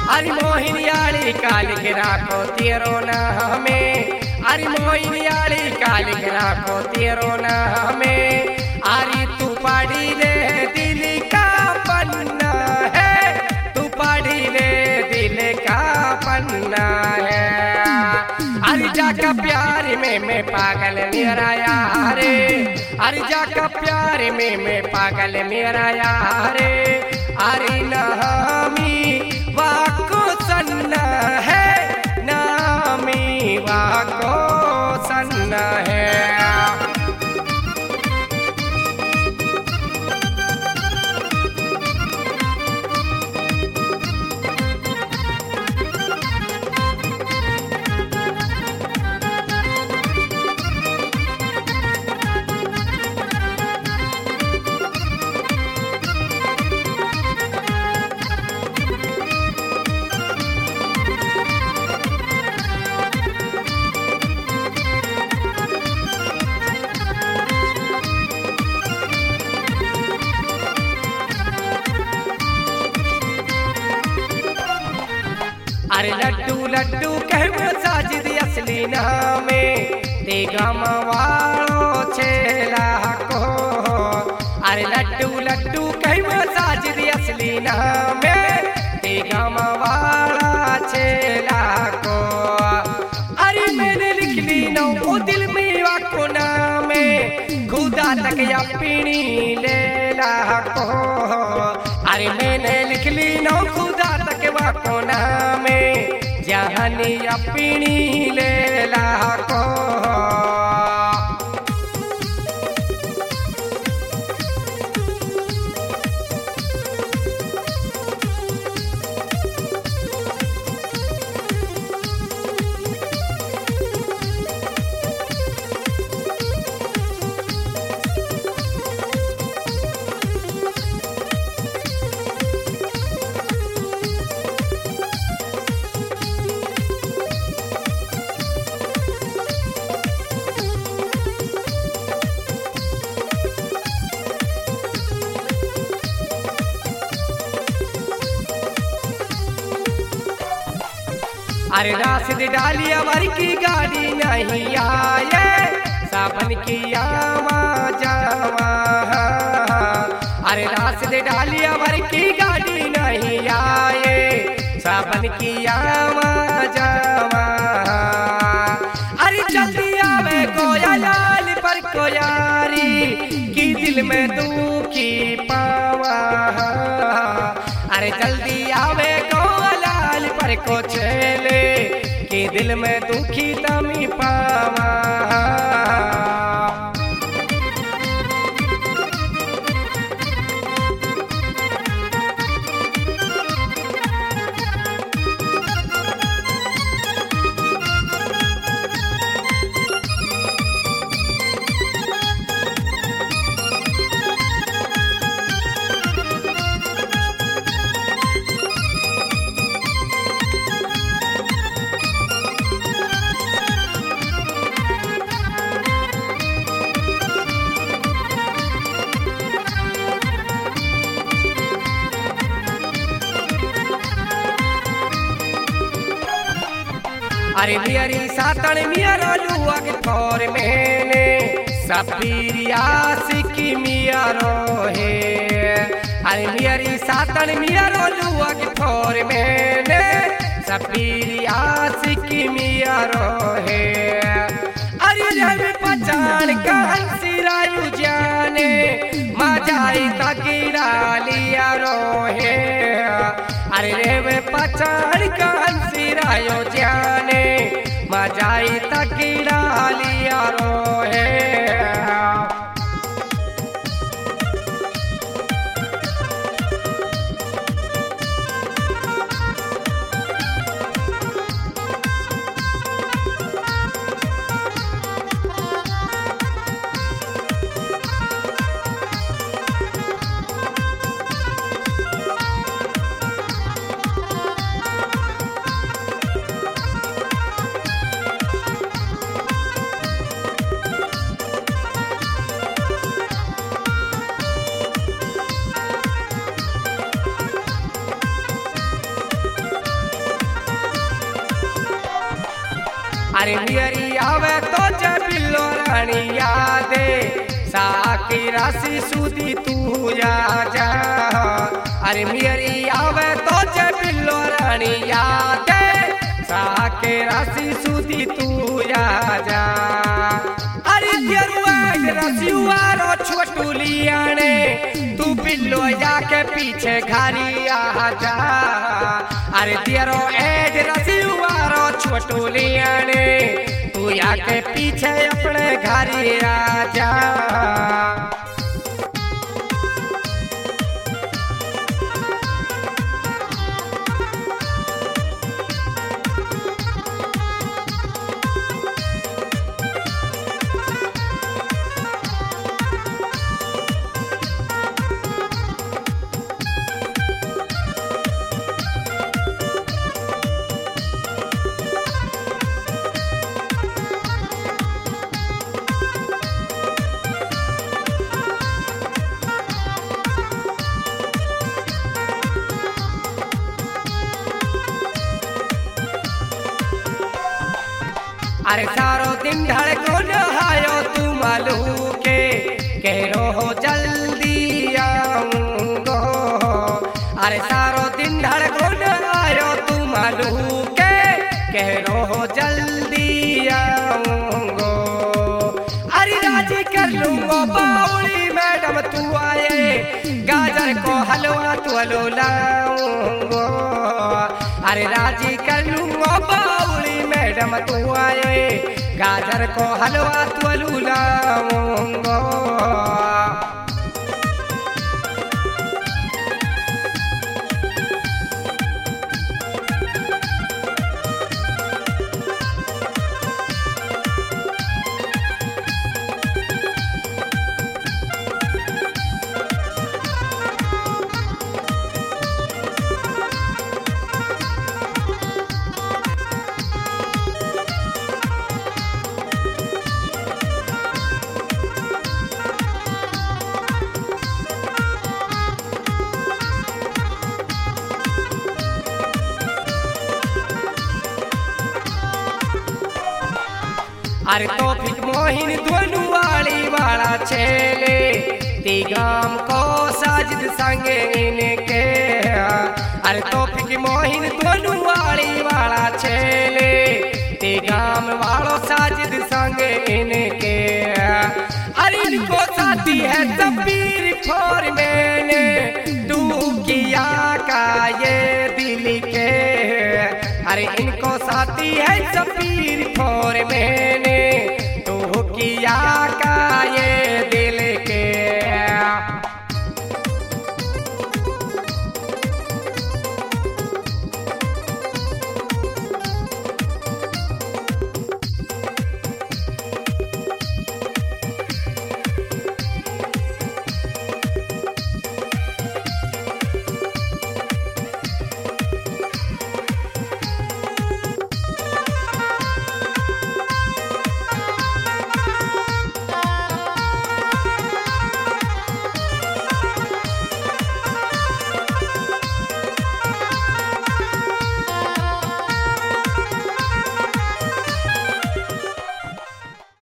अरे मोहिनियाड़ी काल के राखो तेरो नामे, अरे मोहिनियाड़ी काल के राखो तेरो नामे। अरे तू पढ़ी ले दिल का पन्ना है, तू पढ़ी ले दिल का पन्ना है। अरे जाका प्यार में मैं पागल मेरा यारे, अरे जाका प्यार में मैं पागल मेरा यारे। अरे नामी वाको सन्ना है, नामी वाको सन्ना है। अरे लड्डू लड्डू कहवे साजिद असली नामे, ते गमवाड़ो छेला को। अरे लड्डू लड्डू कहवे साजिद असली नामे, ते गमवाड़ा छेला को। अरे मैंने लिख ली नो ओ दिल में वाको नामे, खुदा तक या पीनी लेला को। अरे मैंने लिख ली नो खुदा तक वाको नामे, जहानी अपनी लेला को। अरे राशिद डाली अमर की गाड़ी नहीं आए, सावन की आवा जावा। अरे राशिद डाली अमर की गाड़ी नहीं आए, सावन की आवा जावा। अरे जल्दी आवे कोया लाल पर कोयारी, की दिल में दुखी पावा। अरे जल्दी आवे कोया लाल पर को चले, के दिल में दुखी तमी पावा। अरे मियारी सातन मियारो लुआ के थोर मैंने, सफीर आशिकी मियारो है। अरे मियारी सातन मियारो लुआ के थोर मैंने, सफीर आशिकी मियारो है। अरे जब पहचान का हंसिरायु जाने, मजाई तकीरा लिया रो है। अरे रे पहचान का हंसिरायु जाने, मजाई तकीरा लिया रो है। अरे मेरी आवे तो जब बिल्लो रानी यादे साकी राशि सुधी तू या जा। अरे मेरी आवे तो जब बिल्लो रानी यादे साके राशि सुधी तू या जा। अरे रसियुआरो छोटू लियाने तू बिल्लो जाके पीछे घारी आ जा। अरे तेरो एज रसियुआरो छोटू लियाने तू आके पीछे अपने घारी आ जा। अरे सारो दिन धड़को नहायो तू मालू के कह रो जल्दी आऊंगो। अरे सारो दिन धड़को नहायो तू मालू के कह रो जल्दी आऊंगो। अरे राजी कर लूंगो बाउली मैडम तू आए गाजर को हलवा तू लाऊंगो। अरे राजी कर लूंगो बाउली मैडम तू आए गाजर को हलवा तू लाऊंगो। अरे तौफीक मोहिन दोनों वाली वाला छेले तीगाम को साजिद संगे इनके। अरे तौफीक मोहिन दोनों वाली वाला छेले तीगाम वालो साजिद संगे इनके। अरे इनको साथी है जबीर फोर मैंने तू किया का ये दिल के। अरे इनको साथी है जबीर फोर मैंने